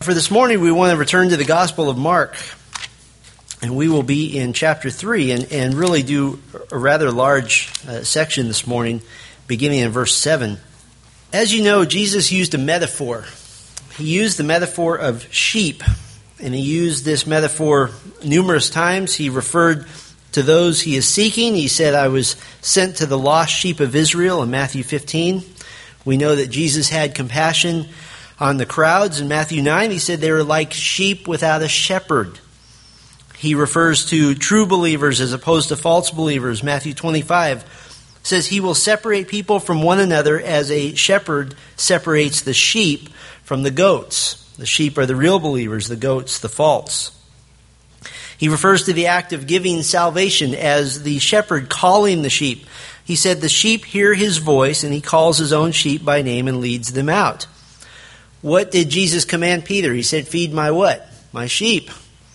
For this morning, we want to return to the Gospel of Mark. And we will be in chapter 3 and really do a rather large section this morning, beginning in verse 7. As you know, Jesus used a metaphor. He used the metaphor of sheep, and he used this metaphor numerous times. He referred to those he is seeking. He said, I was sent to the lost sheep of Israel in Matthew 15. We know that Jesus had compassion on the crowds. In Matthew 9, he said they were like sheep without a shepherd. He refers to true believers as opposed to false believers. Matthew 25 says he will separate people from one another as a shepherd separates the sheep from the goats. The sheep are the real believers, the goats the false. He refers to the act of giving salvation as the shepherd calling the sheep. He said the sheep hear his voice and he calls his own sheep by name and leads them out. What did Jesus command Peter? He said, feed my what? My sheep.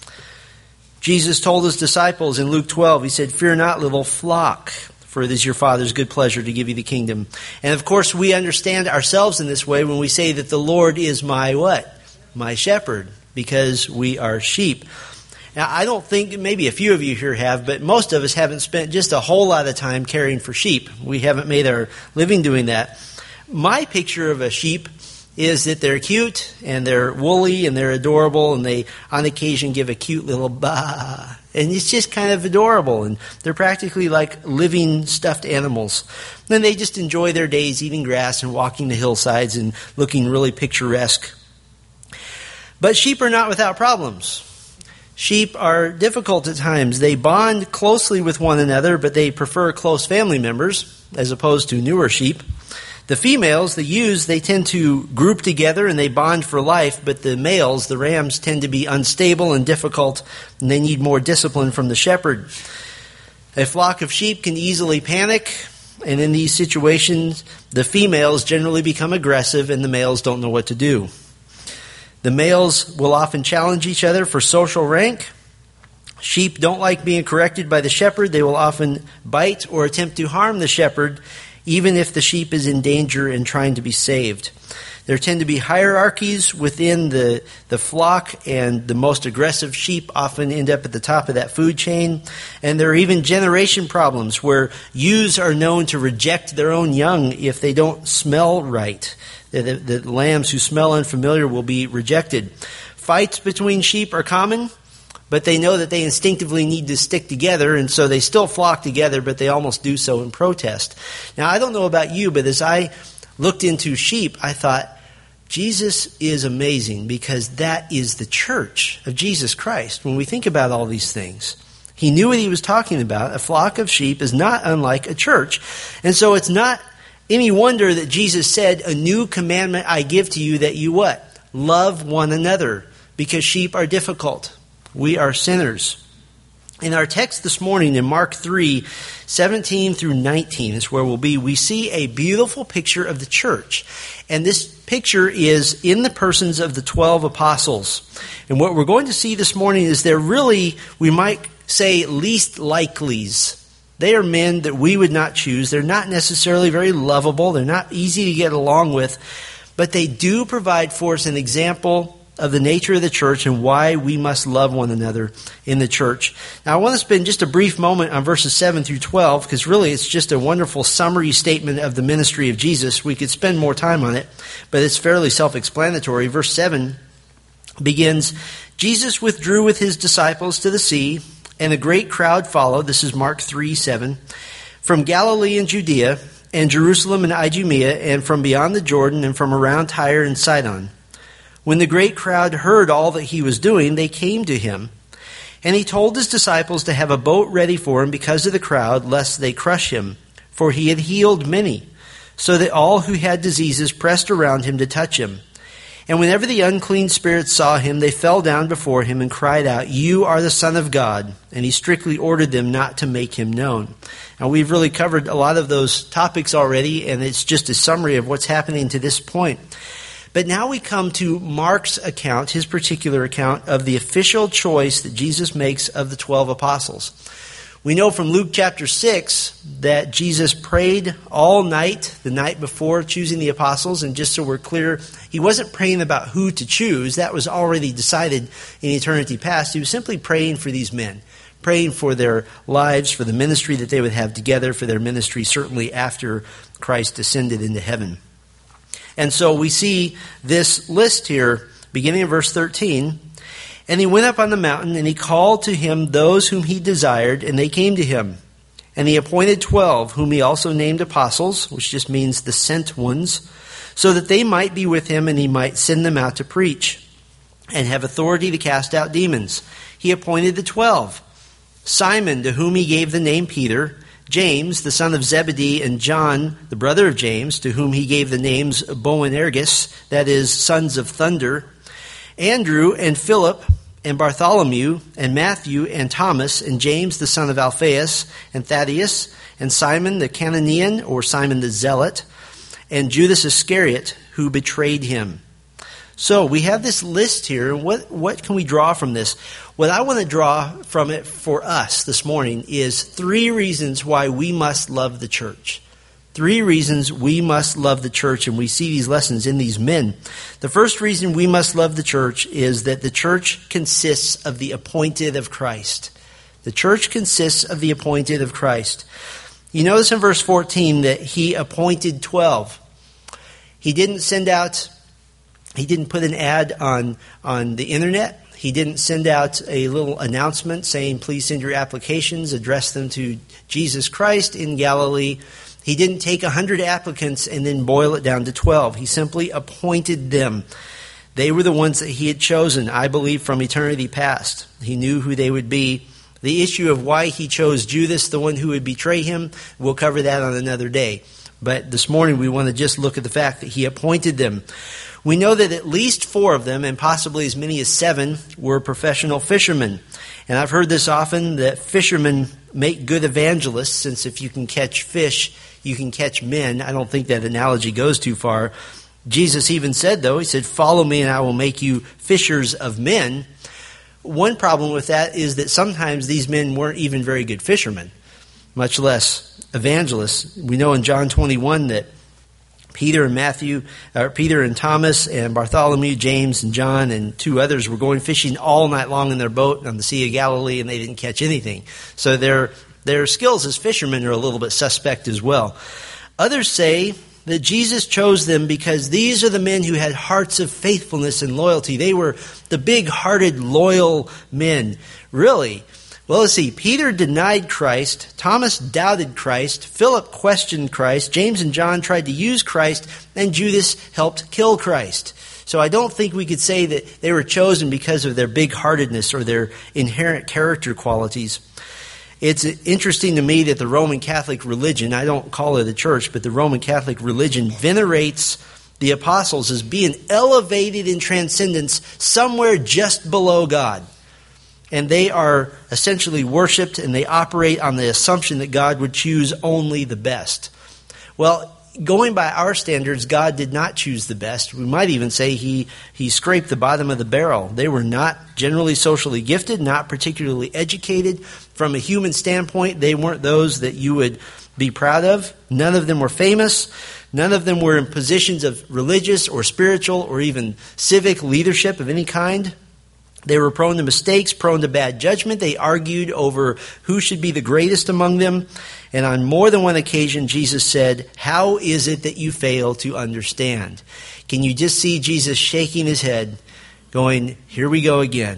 Jesus told his disciples in Luke 12, he said, fear not, little flock, for it is your Father's good pleasure to give you the kingdom. And of course, we understand ourselves in this way when we say that the Lord is my what? My shepherd, because we are sheep. Now, I don't think, maybe a few of you here have, but most of us haven't spent just a whole lot of time caring for sheep. We haven't made our living doing that. My picture of a sheep is that they're cute, and they're woolly, and they're adorable, and they, on occasion, give a cute little bah. And it's just kind of adorable, and they're practically like living stuffed animals. Then they just enjoy their days eating grass and walking the hillsides and looking really picturesque. But sheep are not without problems. Sheep are difficult at times. They bond closely with one another, but they prefer close family members as opposed to newer sheep. The females, the ewes, they tend to group together and they bond for life, but the males, the rams, tend to be unstable and difficult, and they need more discipline from the shepherd. A flock of sheep can easily panic, and in these situations, the females generally become aggressive and the males don't know what to do. The males will often challenge each other for social rank. Sheep don't like being corrected by the shepherd. They will often bite or attempt to harm the shepherd, even if the sheep is in danger and trying to be saved. There tend to be hierarchies within the flock, and the most aggressive sheep often end up at the top of that food chain. And there are even generation problems where ewes are known to reject their own young if they don't smell right. The lambs who smell unfamiliar will be rejected. Fights between sheep are common, but they know that they instinctively need to stick together, and so they still flock together, but they almost do so in protest. Now, I don't know about you, but as I looked into sheep, I thought, Jesus is amazing because that is the church of Jesus Christ. When we think about all these things, he knew what he was talking about. A flock of sheep is not unlike a church. And so it's not any wonder that Jesus said, a new commandment I give to you, that you what? Love one another, because sheep are difficult. We are sinners. In our text this morning in Mark 3, 17 through 19 is where we'll be. We see a beautiful picture of the church. And this picture is in the persons of the 12 apostles. And what we're going to see this morning is they're really, we might say, least likelies. They are men that we would not choose. They're not necessarily very lovable. They're not easy to get along with. But they do provide for us an example of the nature of the church and why we must love one another in the church. Now, I want to spend just a brief moment on verses 7 through 12, because really it's just a wonderful summary statement of the ministry of Jesus. We could spend more time on it, but it's fairly self-explanatory. Verse 7 begins, Jesus withdrew with his disciples to the sea, and a great crowd followed. This is Mark 3:7. From Galilee and Judea, and Jerusalem and Idumea, and from beyond the Jordan, and from around Tyre and Sidon. When the great crowd heard all that he was doing, they came to him. And he told his disciples to have a boat ready for him because of the crowd, lest they crush him. For he had healed many, so that all who had diseases pressed around him to touch him. And whenever the unclean spirits saw him, they fell down before him and cried out, "You are the Son of God." And he strictly ordered them not to make him known. Now, we've really covered a lot of those topics already, and it's just a summary of what's happening to this point. But now we come to Mark's account, his particular account of the official choice that Jesus makes of the 12 apostles. We know from Luke chapter 6 that Jesus prayed all night, the night before choosing the apostles. And just so we're clear, he wasn't praying about who to choose. That was already decided in eternity past. He was simply praying for these men, praying for their lives, for the ministry that they would have together, for their ministry certainly after Christ ascended into heaven. And so we see this list here, beginning in verse 13. And he went up on the mountain, and he called to him those whom he desired, and they came to him. And he appointed 12, whom he also named apostles, which just means the sent ones, so that they might be with him, and he might send them out to preach, and have authority to cast out demons. He appointed the 12, Simon, to whom he gave the name Peter, James, the son of Zebedee, and John, the brother of James, to whom he gave the names Boanerges, that is, sons of thunder, Andrew and Philip and Bartholomew and Matthew and Thomas and James the son of Alphaeus and Thaddeus and Simon the Cananean, or Simon the Zealot, and Judas Iscariot, who betrayed him. So we have this list here. What can we draw from this? What I want to draw from it for us this morning is 3 reasons why we must love the church. 3 reasons we must love the church, and we see these lessons in these men. The first reason we must love the church is that the church consists of the appointed of Christ. The church consists of the appointed of Christ. You notice in verse 14 that he appointed 12. He didn't put an ad on the internet. He didn't send out a little announcement saying, please send your applications, address them to Jesus Christ in Galilee. He didn't take 100 applicants and then boil it down to 12. He simply appointed them. They were the ones that he had chosen, I believe, from eternity past. He knew who they would be. The issue of why he chose Judas, the one who would betray him, we'll cover that on another day. But this morning we want to just look at the fact that he appointed them. We know that at least 4 of them, and possibly as many as 7, were professional fishermen. And I've heard this often, that fishermen make good evangelists, since if you can catch fish, you can catch men. I don't think that analogy goes too far. Jesus even said, though, he said, follow me and I will make you fishers of men. One problem with that is that sometimes these men weren't even very good fishermen, much less evangelists. We know in John 21 that Peter and Thomas and Bartholomew, James and John and 2 others were going fishing all night long in their boat on the Sea of Galilee, and they didn't catch anything. So their skills as fishermen are a little bit suspect as well. Others say that Jesus chose them because these are the men who had hearts of faithfulness and loyalty. They were the big-hearted, loyal men. Really? Well, let's see. Peter denied Christ. Thomas doubted Christ. Philip questioned Christ. James and John tried to use Christ. And Judas helped kill Christ. So I don't think we could say that they were chosen because of their big-heartedness or their inherent character qualities. It's interesting to me that the Roman Catholic religion, I don't call it a church, but the Roman Catholic religion venerates the apostles as being elevated in transcendence somewhere just below God. And they are essentially worshipped, and they operate on the assumption that God would choose only the best. Well, going by our standards, God did not choose the best. We might even say he scraped the bottom of the barrel. They were not generally socially gifted, not particularly educated. From a human standpoint, they weren't those that you would be proud of. None of them were famous. None of them were in positions of religious or spiritual or even civic leadership of any kind. They were prone to mistakes, prone to bad judgment. They argued over who should be the greatest among them. And on more than one occasion, Jesus said, how is it that you fail to understand? Can you just see Jesus shaking his head, going, here we go again.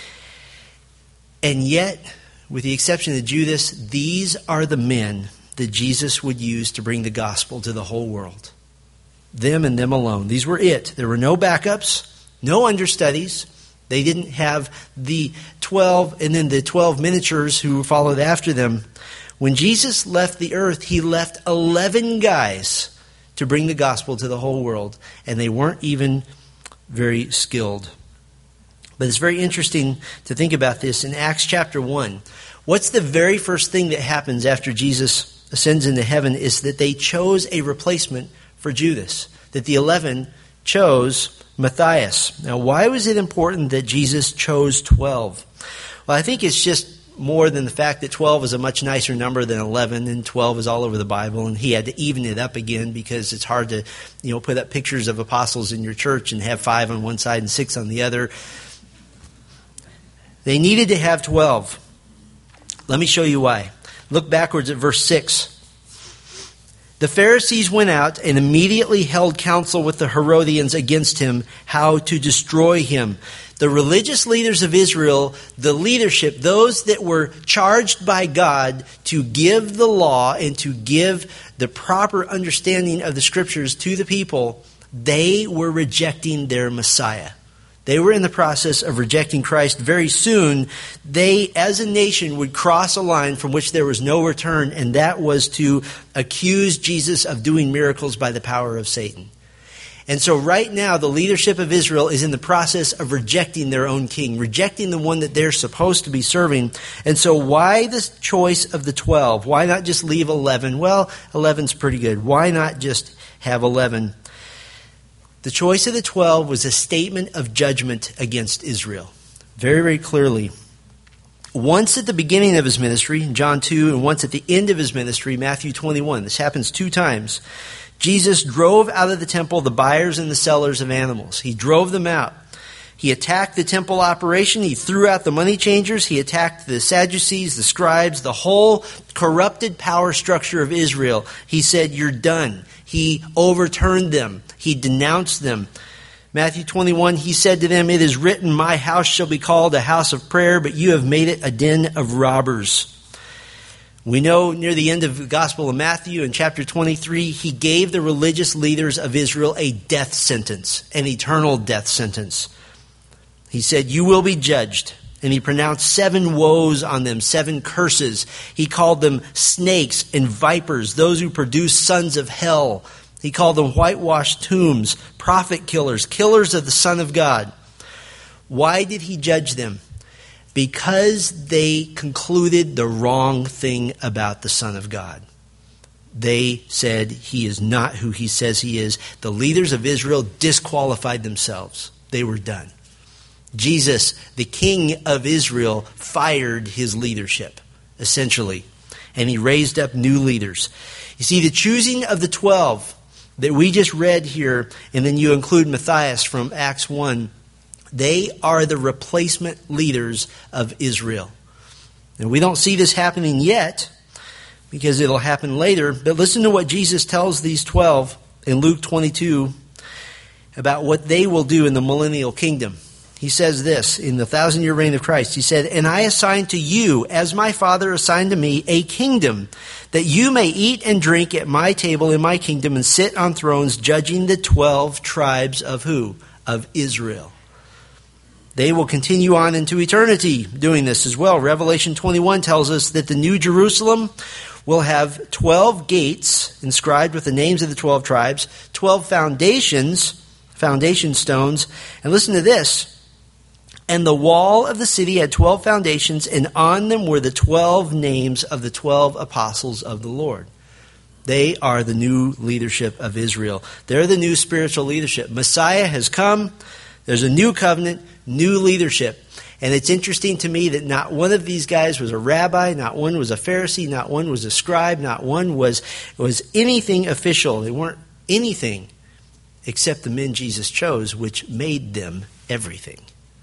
And yet, with the exception of Judas, these are the men that Jesus would use to bring the gospel to the whole world. Them and them alone. These were it. There were no backups, no understudies. They didn't have the 12 and then the 12 miniatures who followed after them. When Jesus left the earth, he left 11 guys to bring the gospel to the whole world. And they weren't even very skilled. But it's very interesting to think about this. In Acts chapter 1, what's the very first thing that happens after Jesus ascends into heaven is that they chose a replacement for Judas. That the 11 chose Matthias. Now, why was it important that Jesus chose 12? Well, I think it's just more than the fact that 12 is a much nicer number than 11, and 12 is all over the Bible, and he had to even it up again because it's hard to, put up pictures of apostles in your church and have 5 on one side and 6 on the other. They needed to have 12. Let me show you why. Look backwards at verse 6. The Pharisees went out and immediately held counsel with the Herodians against him, how to destroy him. The religious leaders of Israel, the leadership, those that were charged by God to give the law and to give the proper understanding of the Scriptures to the people, they were rejecting their Messiah. They were in the process of rejecting Christ. Very soon, they, as a nation, would cross a line from which there was no return, and that was to accuse Jesus of doing miracles by the power of Satan. And so right now, the leadership of Israel is in the process of rejecting their own king, rejecting the one that they're supposed to be serving. And so why this choice of the 12? Why not just leave 11? Well, 11's pretty good. Why not just have 11? The choice of the 12 was a statement of judgment against Israel. Very, very clearly. Once at the beginning of his ministry, John 2, and once at the end of his ministry, Matthew 21. This happens 2 times. Jesus drove out of the temple the buyers and the sellers of animals. He drove them out. He attacked the temple operation. He threw out the money changers. He attacked the Sadducees, the scribes, the whole corrupted power structure of Israel. He said, "You're done." He overturned them. He denounced them. Matthew 21, he said to them, "It is written, my house shall be called a house of prayer, but you have made it a den of robbers." We know near the end of the Gospel of Matthew in chapter 23, he gave the religious leaders of Israel a death sentence, an eternal death sentence. He said, "You will be judged." And he pronounced 7 woes on them, 7 curses. He called them snakes and vipers, those who produce sons of hell. He called them whitewashed tombs, prophet killers, killers of the Son of God. Why did he judge them? Because they concluded the wrong thing about the Son of God. They said he is not who he says he is. The leaders of Israel disqualified themselves. They were done. Jesus, the King of Israel, fired his leadership, essentially, and he raised up new leaders. You see, the choosing of the 12 that we just read here, and then you include Matthias from Acts 1, they are the replacement leaders of Israel. And we don't see this happening yet, because it'll happen later, but listen to what Jesus tells these 12 in Luke 22 about what they will do in the millennial kingdom. He says this, in the 1,000-year reign of Christ, he said, "And I assign to you, as my Father assigned to me, a kingdom, that you may eat and drink at my table in my kingdom and sit on thrones judging the 12 tribes of who? Of Israel." They will continue on into eternity doing this as well. Revelation 21 tells us that the New Jerusalem will have 12 gates inscribed with the names of the 12 tribes, 12 foundation stones, and listen to this. "And the wall of the city had 12 foundations, and on them were the 12 names of the 12 apostles of the Lord." They are the new leadership of Israel. They're the new spiritual leadership. Messiah has come. There's a new covenant, new leadership. And it's interesting to me that not one of these guys was a rabbi, not one was a Pharisee, not one was a scribe, not one was anything official. They weren't anything except the men Jesus chose, which made them everything.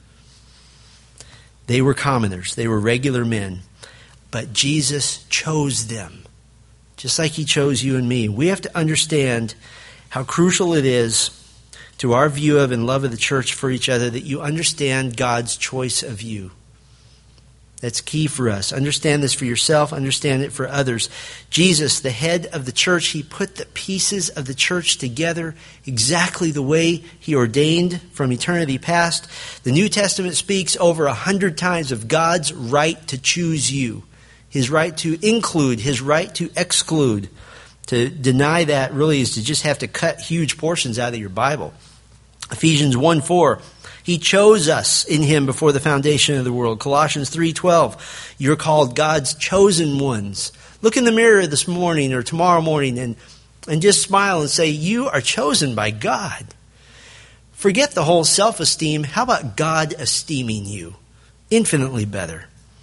They were commoners. They were regular men. But Jesus chose them, just like he chose you and me. We have to understand how crucial it is to our view of and love of the church for each other that you understand God's choice of you. That's key for us. Understand this for yourself. Understand it for others. Jesus, the head of the church, he put the pieces of the church together exactly the way he ordained from eternity past. The New Testament speaks over 100 times of God's right to choose you, his right to include, his right to exclude. To deny that really is to just have to cut huge portions out of your Bible. Ephesians 1:4. He chose us in him before the foundation of the world. Colossians 3:12. You're called God's chosen ones. Look in the mirror this morning or tomorrow morning and just smile and say, you are chosen by God. Forget the whole self-esteem. How about God esteeming you? Infinitely better.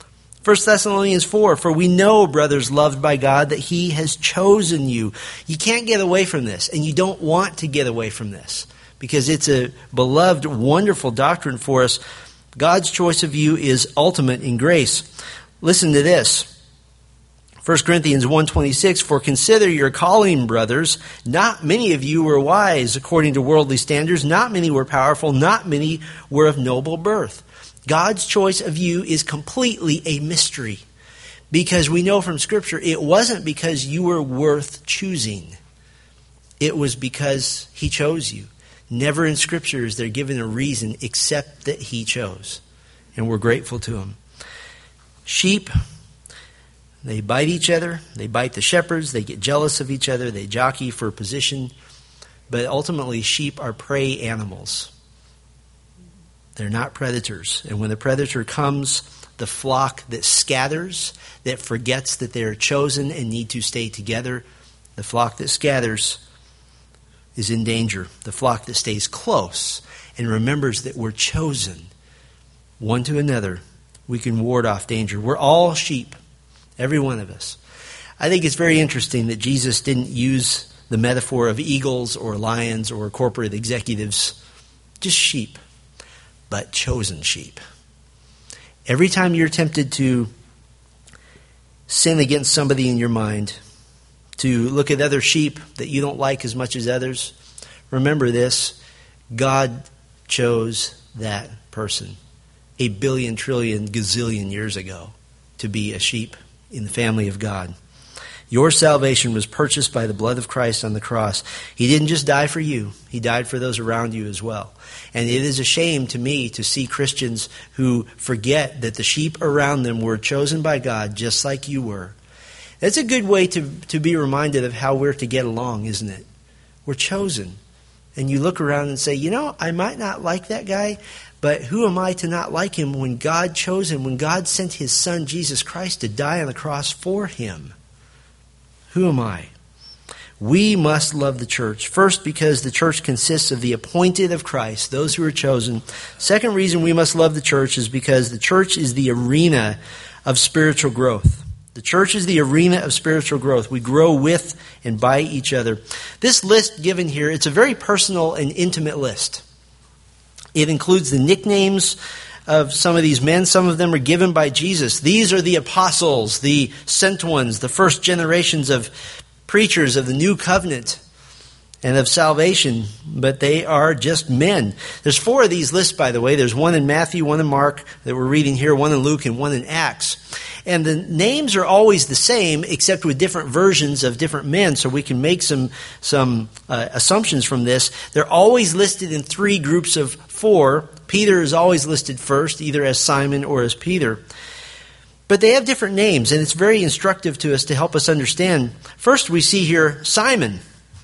1 Thessalonians 4, for we know, brothers loved by God, that he has chosen you. You can't get away from this, and you don't want to get away from this, because it's a beloved, wonderful doctrine for us. God's choice of you is ultimate in grace. Listen to this. 1 Corinthians 1:26, for consider your calling, brothers. Not many of you were wise according to worldly standards. Not many were powerful. Not many were of noble birth. God's choice of you is completely a mystery, because we know from Scripture it wasn't because you were worth choosing. It was because he chose you. Never in Scripture is there given a reason except that he chose. And we're grateful to him. Sheep, they bite each other. They bite the shepherds. They get jealous of each other. They jockey for position. But ultimately, sheep are prey animals. They're not predators. And when the predator comes, the flock that scatters, that forgets that they are chosen and need to stay together, the flock that scatters is in danger. The flock that stays close and remembers that we're chosen one to another, we can ward off danger. We're all sheep, every one of us. I think it's very interesting that Jesus didn't use the metaphor of eagles or lions or corporate executives, just sheep, but chosen sheep. Every time you're tempted to sin against somebody in your mind, to look at other sheep that you don't like as much as others, remember this: God chose that person 1 billion, trillion, gazillion years ago to be a sheep in the family of God. Your salvation was purchased by the blood of Christ on the cross. He didn't just die for you. He died for those around you as well. And it is a shame to me to see Christians who forget that the sheep around them were chosen by God just like you were. That's a good way to be reminded of how we're to get along, isn't it? We're chosen. And you look around and say, you know, I might not like that guy, but who am I to not like him when God chose him, when God sent his son, Jesus Christ, to die on the cross for him? Who am I? We must love the church. First, because the church consists of the appointed of Christ, those who are chosen. Second reason we must love the church is because the church is the arena of spiritual growth. The church is the arena of spiritual growth. We grow with and by each other. This list given here, it's a very personal and intimate list. It includes the nicknames of some of these men. Some of them are given by Jesus. These are the apostles, the sent ones, the first generations of preachers of the new covenant and of salvation, but they are just men. There's 4 of these lists, by the way. There's one in Matthew, one in Mark that we're reading here, one in Luke, and one in Acts. And the names are always the same, except with different versions of different men, so we can make some assumptions from this. They're always listed in 3 groups of 4. Peter is always listed first, either as Simon or as Peter. But they have different names, and it's very instructive to us to help us understand. First, we see here Simon.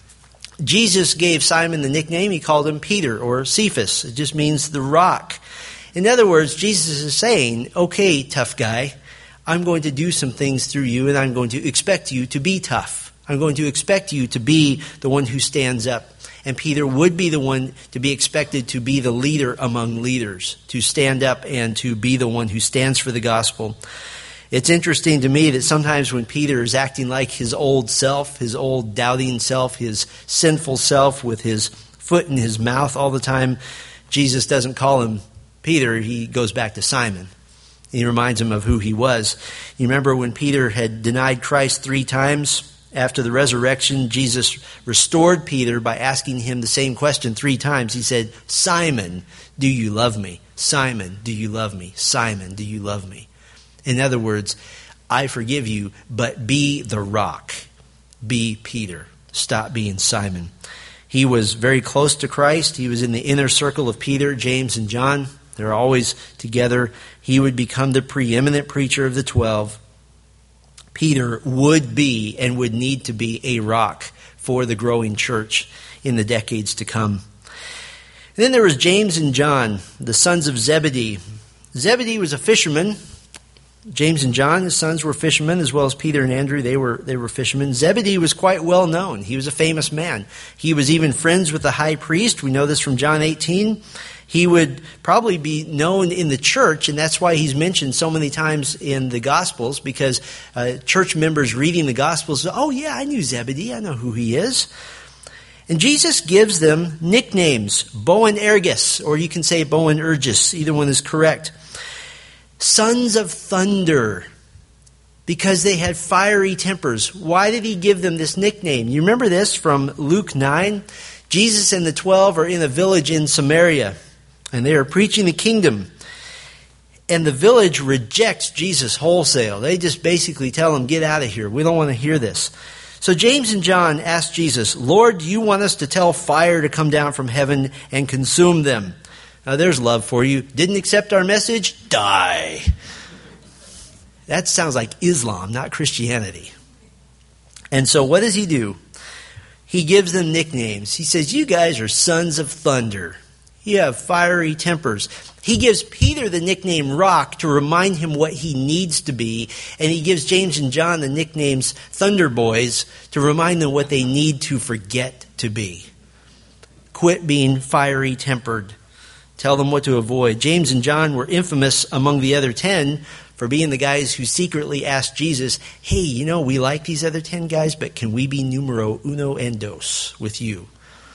Jesus gave Simon the nickname. He called him Peter or Cephas. It just means the rock. In other words, Jesus is saying, okay, tough guy, I'm going to do some things through you, and I'm going to expect you to be tough. I'm going to expect you to be the one who stands up. And Peter would be the one to be expected to be the leader among leaders, to stand up and to be the one who stands for the gospel. It's interesting to me that sometimes when Peter is acting like his old self, his old doubting self, his sinful self with his foot in his mouth all the time, Jesus doesn't call him Peter. He goes back to Simon. He reminds him of who he was. You remember when Peter had denied Christ 3 times after the resurrection, Jesus restored Peter by asking him the same question 3 times. He said, Simon, do you love me? Simon, do you love me? Simon, do you love me? In other words, I forgive you, but be the rock. Be Peter. Stop being Simon. He was very close to Christ. He was in the inner circle of Peter, James, and John. They're always together. He would become the preeminent preacher of the 12. Peter would be and would need to be a rock for the growing church in the decades to come. And then there was James and John, the sons of Zebedee. Zebedee was a fisherman. James and John, his sons, were fishermen, as well as Peter and Andrew. They were fishermen. Zebedee was quite well known. He was a famous man. He was even friends with the high priest. We know this from John 18. He would probably be known in the church, and that's why he's mentioned so many times in the Gospels, because church members reading the Gospels say, oh yeah, I knew Zebedee. I know who he is. And Jesus gives them nicknames, Boanerges, or you can say Boanerges. Either one is correct. Sons of thunder, because they had fiery tempers. Why did he give them this nickname? You remember this from Luke 9? Jesus and the 12 are in a village in Samaria, and they are preaching the kingdom. And the village rejects Jesus wholesale. They just basically tell him, get out of here. We don't want to hear this. So James and John asked Jesus, Lord, do you want us to tell fire to come down from heaven and consume them? Now there's love for you. Didn't accept our message? Die. That sounds like Islam, not Christianity. And so what does he do? He gives them nicknames. He says, you guys are sons of thunder. You have fiery tempers. He gives Peter the nickname Rock to remind him what he needs to be. And he gives James and John the nicknames Thunder Boys to remind them what they need to forget to be. Quit being fiery tempered. Tell them what to avoid. James and John were infamous among the other 10 for being the guys who secretly asked Jesus, hey, you know, we like these other 10 guys, but can we be numero uno and dos with you?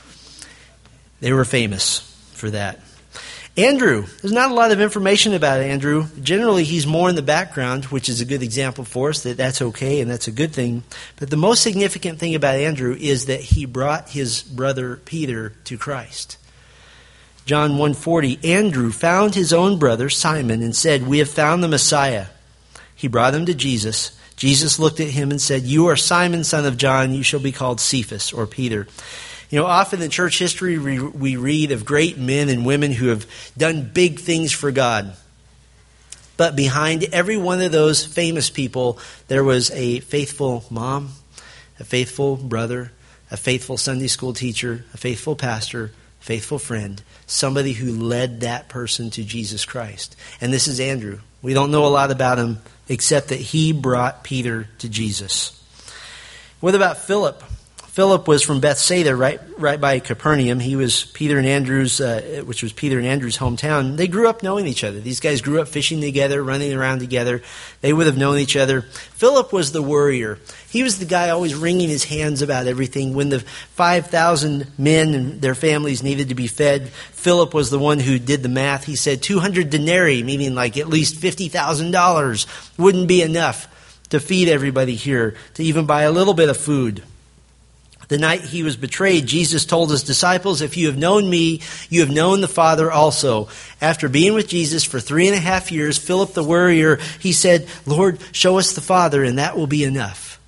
They were famous for that. Andrew, there's not a lot of information about Andrew. Generally, he's more in the background, which is a good example for us that that's okay and that's a good thing. But the most significant thing about Andrew is that he brought his brother Peter to Christ. John 1:40, Andrew found his own brother Simon and said, we have found the Messiah. He brought him to Jesus. Jesus looked at him and said, you are Simon, son of John. You shall be called Cephas, or Peter. You know, often in church history we read of great men and women who have done big things for God. But behind every one of those famous people, there was a faithful mom, a faithful brother, a faithful Sunday school teacher, a faithful pastor, faithful friend, somebody who led that person to Jesus Christ. And this is Andrew. We don't know a lot about him except that he brought Peter to Jesus. What about Philip? Philip was from Bethsaida, right by Capernaum. He was Peter and Andrew's, which was Peter and Andrew's hometown. They grew up knowing each other. These guys grew up fishing together, running around together. They would have known each other. Philip was the worrier. He was the guy always wringing his hands about everything. When the 5,000 men and their families needed to be fed, Philip was the one who did the math. He said 200 denarii, meaning like at least $50,000, wouldn't be enough to feed everybody here, to even buy a little bit of food. The night he was betrayed, Jesus told his disciples, if you have known me, you have known the Father also. After being with Jesus for 3.5 years, Philip the worrier, he said, Lord, show us the Father, and that will be enough.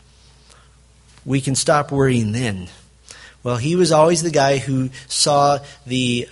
We can stop worrying then. Well, he was always the guy who saw the,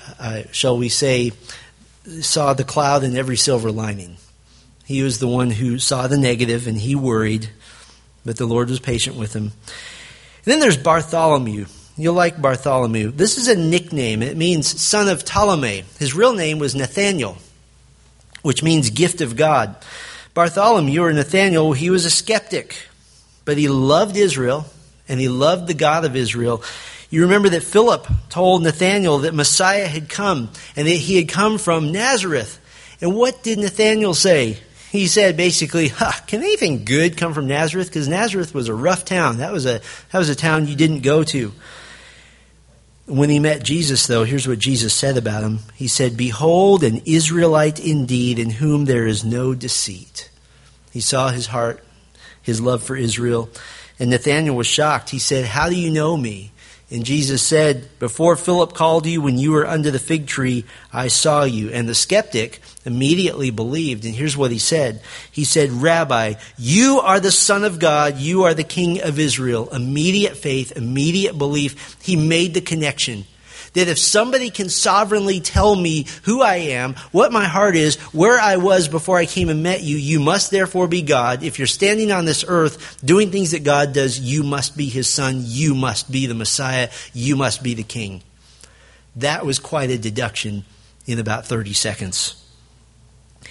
saw the cloud in every silver lining. He was the one who saw the negative, and he worried, but the Lord was patient with him. Then there's Bartholomew. You'll like Bartholomew. This is a nickname. It means son of Ptolemy. His real name was Nathaniel, which means gift of God. Bartholomew, or Nathaniel, he was a skeptic, but he loved Israel, and he loved the God of Israel. You remember that Philip told Nathaniel that Messiah had come, and that he had come from Nazareth. And what did Nathaniel say? He said basically, can anything good come from Nazareth? Because Nazareth was a rough town. That was a town you didn't go to. When he met Jesus, though, here's what Jesus said about him. He said, behold, an Israelite indeed, in whom there is no deceit. He saw his heart, his love for Israel. And Nathanael was shocked. He said, how do you know me? And Jesus said, before Philip called you, when you were under the fig tree, I saw you. And the skeptic immediately believed. And here's what he said. He said, Rabbi, you are the Son of God. You are the King of Israel. Immediate faith, immediate belief. He made the connection. That if somebody can sovereignly tell me who I am, what my heart is, where I was before I came and met you, you must therefore be God. If you're standing on this earth doing things that God does, you must be his son. You must be the Messiah. You must be the king. That was quite a deduction in about 30 seconds.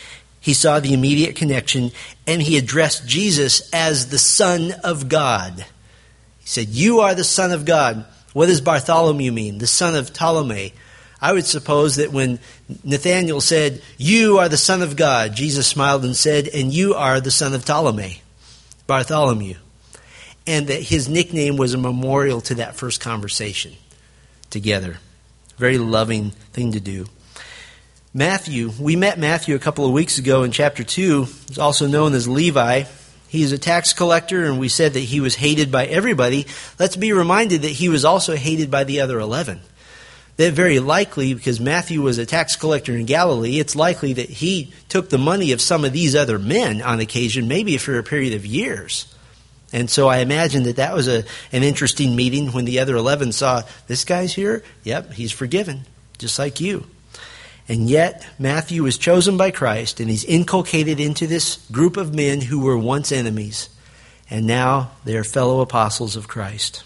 he saw the immediate connection, and he addressed Jesus as the Son of God. He said, "You are the Son of God." What does Bartholomew mean? The son of Ptolemy. I would suppose that when Nathanael said, "You are the Son of God," Jesus smiled and said, "And you are the son of Ptolemy, Bartholomew." And that his nickname was a memorial to that first conversation together. Very loving thing to do. Matthew, we met Matthew a couple of weeks ago in chapter 2. He's also known as Levi. He is a tax collector, and we said that he was hated by everybody. Let's be reminded that he was also hated by the other 11. That very likely, because Matthew was a tax collector in Galilee, it's likely that he took the money of some of these other men on occasion, maybe for a period of years. And so I imagine that was an interesting meeting when the other 11 saw, "This guy's here? Yep, he's forgiven, just like you." And yet, Matthew was chosen by Christ, and he's inculcated into this group of men who were once enemies, and now they are fellow apostles of Christ.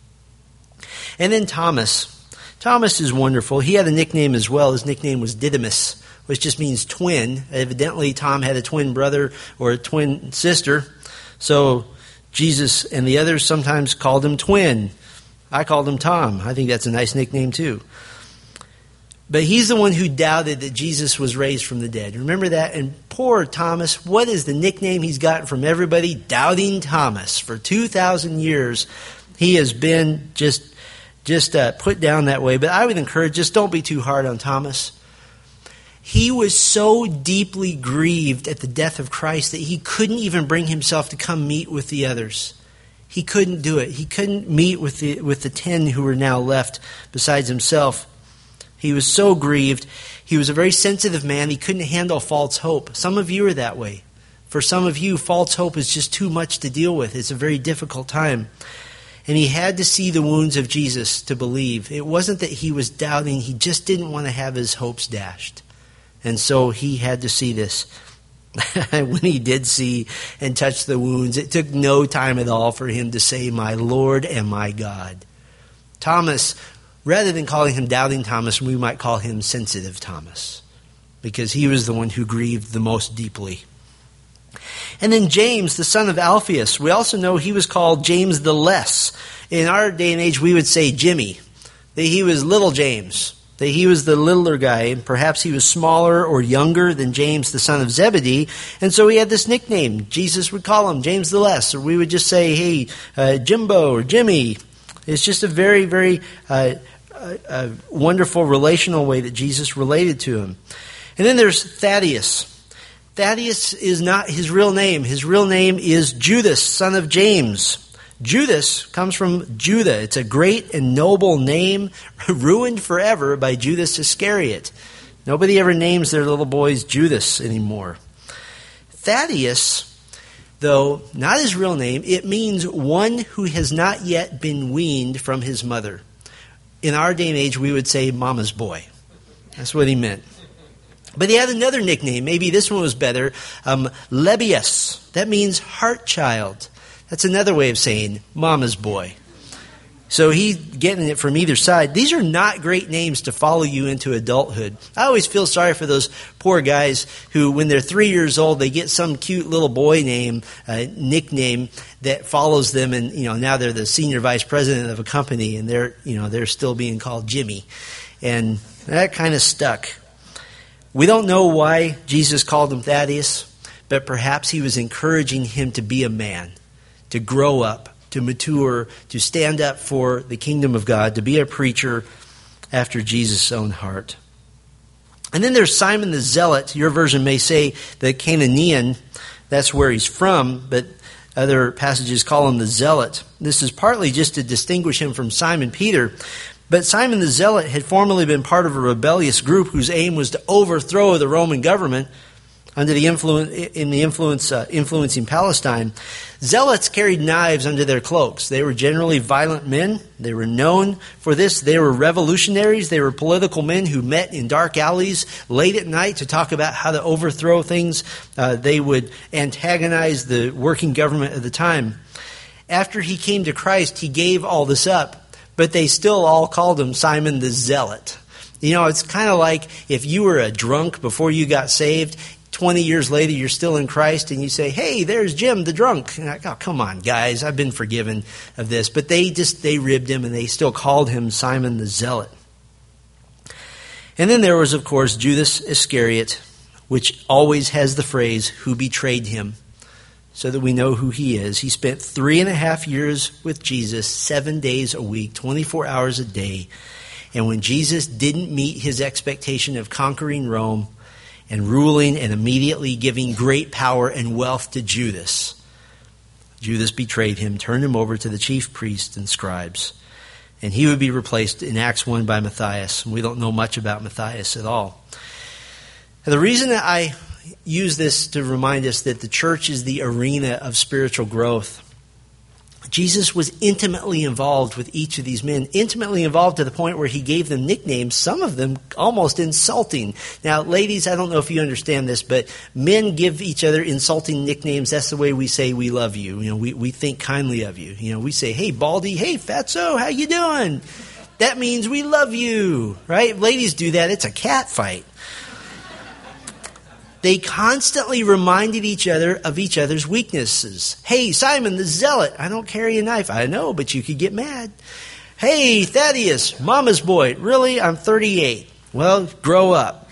And then Thomas. Thomas is wonderful. He had a nickname as well. His nickname was Didymus, which just means twin. Evidently, Tom had a twin brother or a twin sister. So Jesus and the others sometimes called him Twin. I called him Tom. I think that's a nice nickname too. But he's the one who doubted that Jesus was raised from the dead. Remember that? And poor Thomas, what is the nickname he's gotten from everybody? Doubting Thomas. For 2,000 years, he has been just put down that way. But I would encourage, just don't be too hard on Thomas. He was so deeply grieved at the death of Christ that he couldn't even bring himself to come meet with the others. He couldn't do it. He couldn't meet with the 10 who were now left besides himself. He was so grieved. He was a very sensitive man. He couldn't handle false hope. Some of you are that way. For some of you, false hope is just too much to deal with. It's a very difficult time. And he had to see the wounds of Jesus to believe. It wasn't that he was doubting. He just didn't want to have his hopes dashed. And so he had to see this. When he did see and touch the wounds, it took no time at all for him to say, "My Lord and my God." Thomas, rather than calling him Doubting Thomas, we might call him Sensitive Thomas, because he was the one who grieved the most deeply. And then James, the son of Alphaeus. We also know he was called James the Less. In our day and age, we would say Jimmy, that he was little James, that he was the littler guy, and perhaps he was smaller or younger than James, the son of Zebedee, and so he had this nickname. Jesus would call him James the Less, or we would just say, "Hey, Jimbo," or Jimmy. It's just a very, very a wonderful relational way that Jesus related to him. And then there's Thaddeus. Thaddeus is not his real name. His real name is Judas, son of James. Judas comes from Judah. It's a great and noble name, ruined forever by Judas Iscariot. Nobody ever names their little boys Judas anymore. Thaddeus, though not his real name, it means one who has not yet been weaned from his mother. In our day and age, we would say mama's boy. That's what he meant. But he had another nickname. Maybe this one was better. Lebbeus. That means heart child. That's another way of saying mama's boy. So he's getting it from either side. These are not great names to follow you into adulthood. I always feel sorry for those poor guys who, when they're 3 years old, they get some cute little boy name, nickname that follows them, and now they're the senior vice president of a company, and they're still being called Jimmy, and that kind of stuck. We don't know why Jesus called him Thaddeus, but perhaps he was encouraging him to be a man, to grow up, to mature, to stand up for the kingdom of God, to be a preacher after Jesus' own heart. And then there's Simon the Zealot. Your version may say the Canaanean. That's where he's from, but other passages call him the Zealot. This is partly just to distinguish him from Simon Peter. But Simon the Zealot had formerly been part of a rebellious group whose aim was to overthrow the Roman government under the influencing Palestine. Zealots carried knives under their cloaks. They were generally violent men. They were known for this. They were revolutionaries. They were political men who met in dark alleys late at night to talk about how to overthrow things. They would antagonize the working government at the time. After he came to Christ, he gave all this up. But they still all called him Simon the Zealot. It's kind of like if you were a drunk before you got saved, 20 years later, you're still in Christ, and you say, hey, there's Jim, the drunk. And oh, come on, guys, I've been forgiven of this. But they ribbed him, and they still called him Simon the Zealot. And then there was, of course, Judas Iscariot, which always has the phrase, who betrayed him, so that we know who he is. He spent 3.5 years with Jesus, 7 days a week, 24 hours a day. And when Jesus didn't meet his expectation of conquering Rome and ruling and immediately giving great power and wealth to Judas, Judas betrayed him, turned him over to the chief priests and scribes. And he would be replaced in Acts 1 by Matthias. We don't know much about Matthias at all. And the reason that I use this to remind us that the church is the arena of spiritual growth. Jesus was intimately involved with each of these men, intimately involved to the point where he gave them nicknames, some of them almost insulting. Now, ladies, I don't know if you understand this, but men give each other insulting nicknames. That's the way we say we love you. We think kindly of you. We say, hey, Baldy, hey, Fatso, how you doing? That means we love you, right? Ladies do that. It's a cat fight. They constantly reminded each other of each other's weaknesses. Hey, Simon the Zealot, I don't carry a knife. I know, but you could get mad. Hey, Thaddeus, mama's boy. Really? I'm 38. Well, grow up.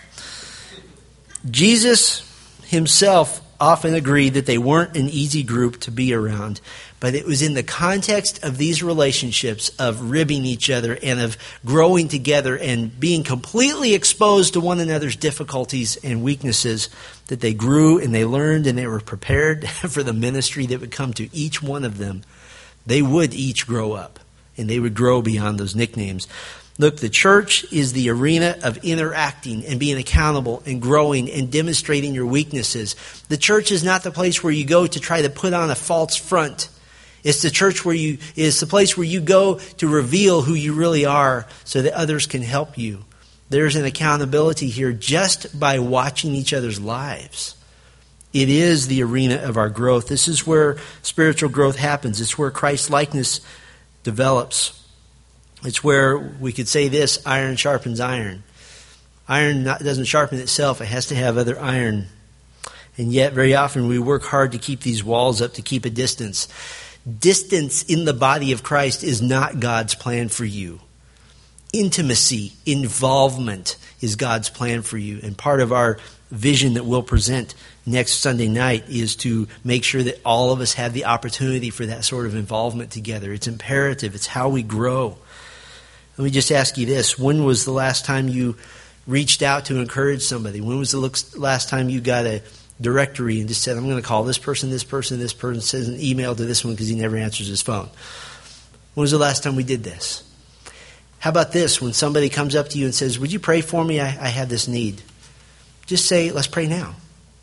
Jesus himself often agreed that they weren't an easy group to be around, but it was in the context of these relationships of ribbing each other and of growing together and being completely exposed to one another's difficulties and weaknesses that they grew and they learned and they were prepared for the ministry that would come to each one of them. They would each grow up and they would grow beyond those nicknames. Look, the church is the arena of interacting and being accountable and growing and demonstrating your weaknesses. The church is not the place where you go to try to put on a false front. It's the church it's the place where you go to reveal who you really are so that others can help you. There's an accountability here just by watching each other's lives. It is the arena of our growth. This is where spiritual growth happens. It's where Christ's likeness develops. It's where we could say this, iron sharpens iron. Iron doesn't sharpen itself. It has to have other iron. And yet, very often, we work hard to keep these walls up, to keep a distance. Distance in the body of Christ is not God's plan for you. Intimacy, involvement is God's plan for you. And part of our vision that we'll present next Sunday night is to make sure that all of us have the opportunity for that sort of involvement together. It's imperative. It's how we grow. Let me just ask you this. When was the last time you reached out to encourage somebody? When was the last time you got a directory and just said, I'm going to call this person, sends an email to this one because he never answers his phone? When was the last time we did this? How about this? When somebody comes up to you and says, would you pray for me? I have this need. Just say, let's pray now.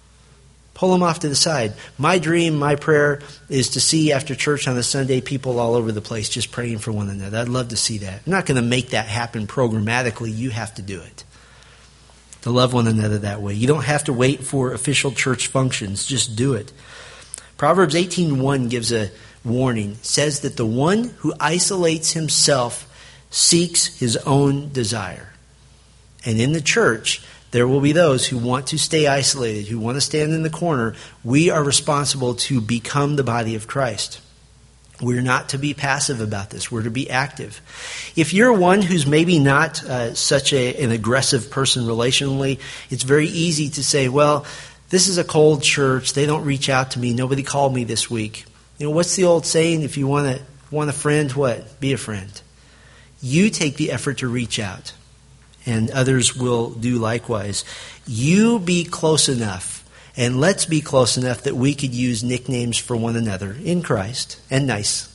Pull them off to the side. My dream, my prayer is to see after church on a Sunday people all over the place just praying for one another. I'd love to see that. I'm not going to make that happen programmatically. You have to do it. To love one another that way. You don't have to wait for official church functions. Just do it. Proverbs 18:1 gives a warning. It says that the one who isolates himself seeks his own desire. And in the church, there will be those who want to stay isolated, who want to stand in the corner. We are responsible to become the body of Christ. We're not to be passive about this. We're to be active. If you're one who's maybe not such an aggressive person relationally, it's very easy to say, well, this is a cold church. They don't reach out to me. Nobody called me this week. What's the old saying? If you want a friend, what? Be a friend. You take the effort to reach out. And others will do likewise. You be close enough, and let's be close enough that we could use nicknames for one another in Christ, and nice.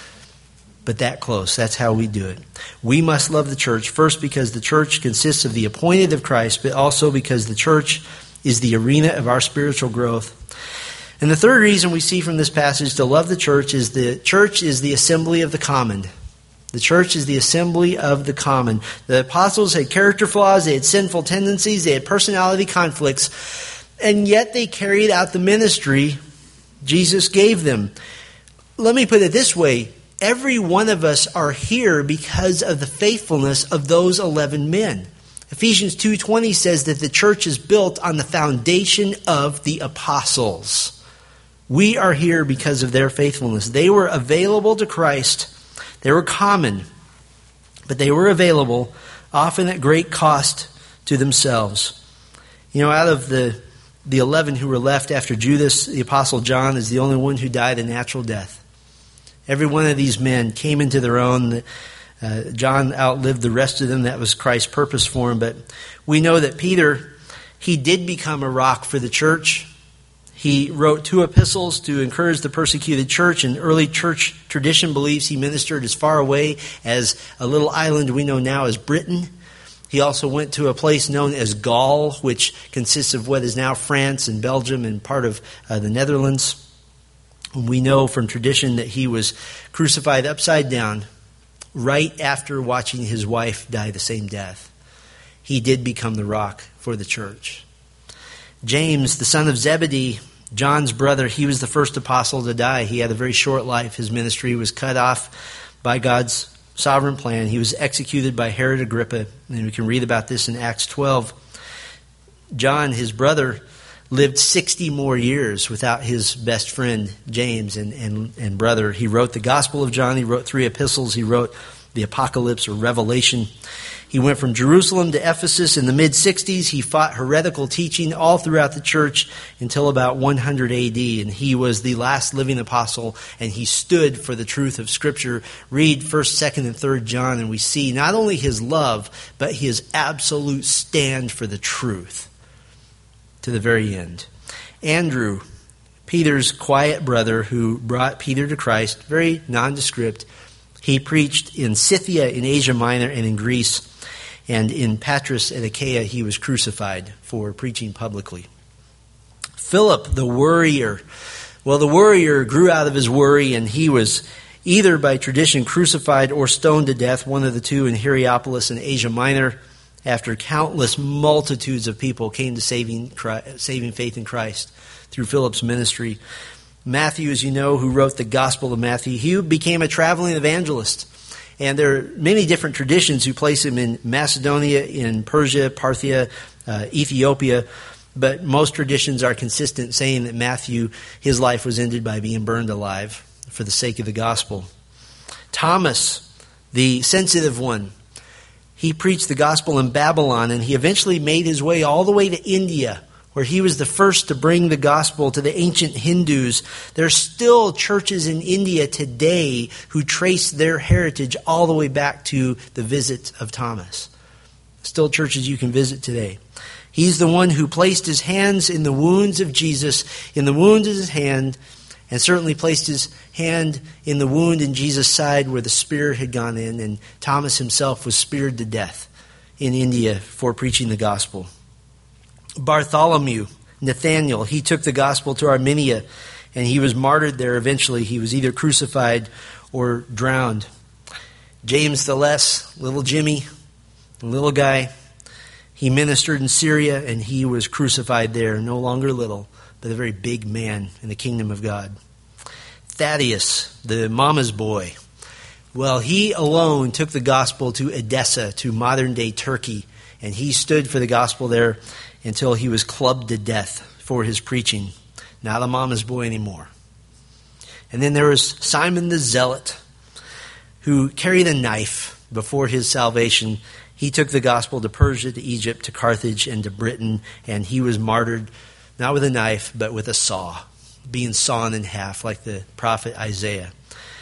But that close, that's how we do it. We must love the church, first because the church consists of the appointed of Christ, but also because the church is the arena of our spiritual growth. And the third reason we see from this passage to love the church is the assembly of the common. The church is the assembly of the common. The apostles had character flaws, they had sinful tendencies, they had personality conflicts, and yet they carried out the ministry Jesus gave them. Let me put it this way. Every one of us are here because of the faithfulness of those 11 men. Ephesians 2:20 says that the church is built on the foundation of the apostles. We are here because of their faithfulness. They were available to Christ. They were common, but they were available, often at great cost to themselves. Out of the 11 who were left after Judas, the Apostle John is the only one who died a natural death. Every one of these men came into their own. John outlived the rest of them. That was Christ's purpose for him. But we know that Peter, he did become a rock for the church. He wrote 2 epistles to encourage the persecuted church, and early church tradition believes he ministered as far away as a little island we know now as Britain. He also went to a place known as Gaul, which consists of what is now France and Belgium and part of the Netherlands. We know from tradition that he was crucified upside down right after watching his wife die the same death. He did become the rock for the church. James, the son of Zebedee, John's brother, he was the first apostle to die. He had a very short life. His ministry was cut off by God's sovereign plan. He was executed by Herod Agrippa, and we can read about this in Acts 12. John, his brother, lived 60 more years without his best friend, James, and brother. He wrote the Gospel of John. He wrote 3 epistles. He wrote the Apocalypse or Revelation. He went from Jerusalem to Ephesus in the mid-60s. He fought heretical teaching all throughout the church until about 100 AD. And he was the last living apostle, and he stood for the truth of Scripture. Read 1st, 2nd, and 3rd John, and we see not only his love, but his absolute stand for the truth to the very end. Andrew, Peter's quiet brother who brought Peter to Christ, very nondescript. He preached in Scythia, in Asia Minor, and in Greece. And in Patras and Achaia, he was crucified for preaching publicly. Philip, the worrier. Well, the worrier grew out of his worry, and he was either by tradition crucified or stoned to death, one of the two, in Hierapolis in Asia Minor, after countless multitudes of people came to saving faith in Christ through Philip's ministry. Matthew, as you know, who wrote the Gospel of Matthew, he became a traveling evangelist. And there are many different traditions who place him in Macedonia, in Persia, Parthia, Ethiopia. But most traditions are consistent, saying that Matthew, his life was ended by being burned alive for the sake of the gospel. Thomas, the sensitive one, he preached the gospel in Babylon, and he eventually made his way all the way to India, where he was the first to bring the gospel to the ancient Hindus. There are still churches in India today who trace their heritage all the way back to the visit of Thomas. Still churches you can visit today. He's the one who placed his hands in the wounds of Jesus, in the wound of his hand, and certainly placed his hand in the wound in Jesus' side where the spear had gone in, and Thomas himself was speared to death in India for preaching the gospel. Bartholomew, Nathaniel, he took the gospel to Armenia, and he was martyred there eventually. He was either crucified or drowned. James the Less, little Jimmy, the little guy, he ministered in Syria, and he was crucified there, no longer little, but a very big man in the kingdom of God. Thaddeus, the mama's boy, well, he alone took the gospel to Edessa, to modern-day Turkey, and he stood for the gospel there until he was clubbed to death for his preaching. Not a mama's boy anymore. And then there was Simon the Zealot, who carried a knife before his salvation. He took the gospel to Persia, to Egypt, to Carthage, and to Britain, and he was martyred, not with a knife, but with a saw, being sawn in half like the prophet Isaiah.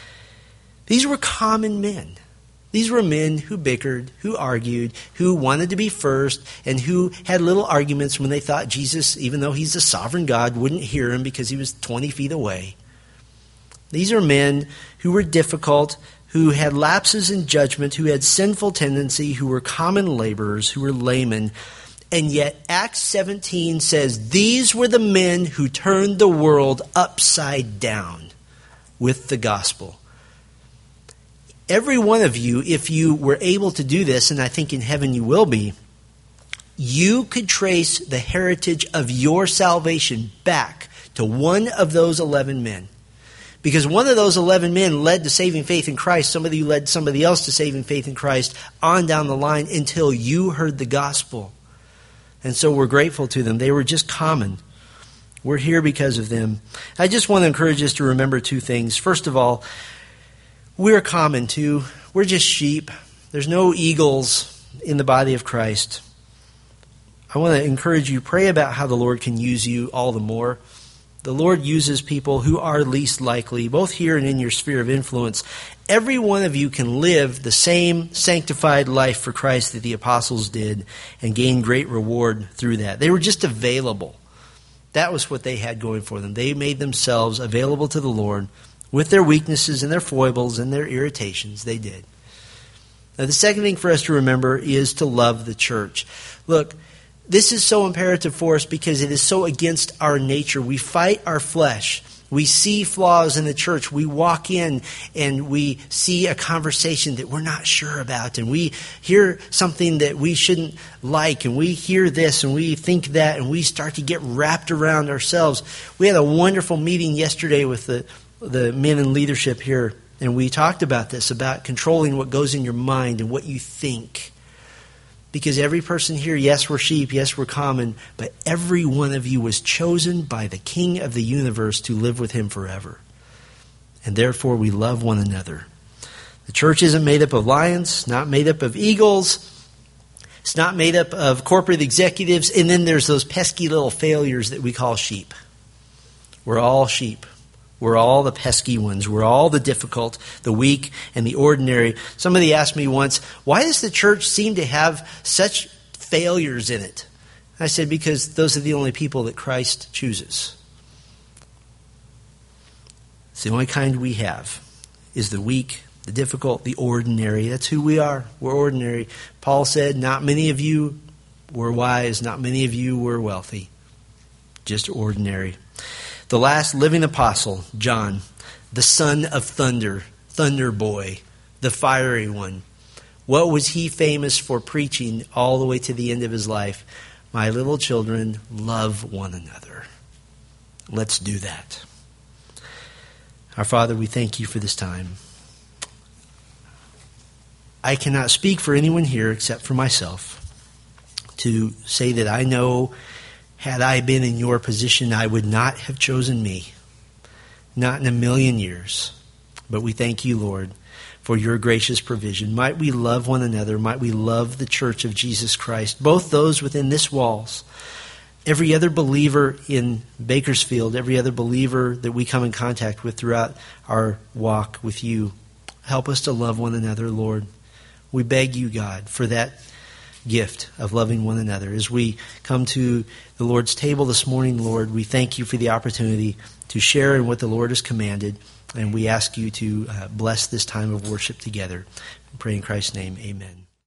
These were common men. These were men who bickered, who argued, who wanted to be first, and who had little arguments when they thought Jesus, even though he's a sovereign God, wouldn't hear him because he was 20 feet away. These are men who were difficult, who had lapses in judgment, who had sinful tendency, who were common laborers, who were laymen. And yet Acts 17 says these were the men who turned the world upside down with the gospel. Every one of you, if you were able to do this, and I think in heaven you will be, you could trace the heritage of your salvation back to one of those 11 men. Because one of those 11 men led to saving faith in Christ. Somebody who led somebody else to saving faith in Christ on down the line until you heard the gospel. And so we're grateful to them. They were just common. We're here because of them. I just want to encourage us to remember two things. First of all, we're common too. We're just sheep. There's no eagles in the body of Christ. I want to encourage you, pray about how the Lord can use you all the more. The Lord uses people who are least likely, both here and in your sphere of influence. Every one of you can live the same sanctified life for Christ that the apostles did and gain great reward through that. They were just available. That was what they had going for them. They made themselves available to the Lord with their weaknesses and their foibles and their irritations. They did. Now, the second thing for us to remember is to love the church. Look, this is so imperative for us because it is so against our nature. We fight our flesh. We see flaws in the church. We walk in and we see a conversation that we're not sure about. And we hear something that we shouldn't like. And we hear this and we think that. And we start to get wrapped around ourselves. We had a wonderful meeting yesterday with the men in leadership here. And we talked about this, about controlling what goes in your mind and what you think. Because every person here, yes, we're sheep, yes, we're common, but every one of you was chosen by the King of the universe to live with him forever. And therefore we love one another. The church isn't made up of lions, not made up of eagles. It's not made up of corporate executives. And then there's those pesky little failures that we call sheep. We're all sheep. We're all the pesky ones. We're all the difficult, the weak, and the ordinary. Somebody asked me once, why does the church seem to have such failures in it? I said, because those are the only people that Christ chooses. It's the only kind we have, is the weak, the difficult, the ordinary. That's who we are. We're ordinary. Paul said, not many of you were wise, not many of you were wealthy. Just ordinary. The last living apostle, John, the son of thunder, thunder boy, the fiery one. What was he famous for preaching all the way to the end of his life? My little children, love one another. Let's do that. Our Father, we thank you for this time. I cannot speak for anyone here except for myself to say that I know had I been in your position, I would not have chosen me. Not in a million years. But we thank you, Lord, for your gracious provision. Might we love one another. Might we love the church of Jesus Christ, both those within this walls, every other believer in Bakersfield, every other believer that we come in contact with throughout our walk with you. Help us to love one another, Lord. We beg you, God, for that gift of loving one another. As we come to the Lord's table this morning, Lord, we thank you for the opportunity to share in what the Lord has commanded, and we ask you to bless this time of worship together. I pray in Christ's name, amen.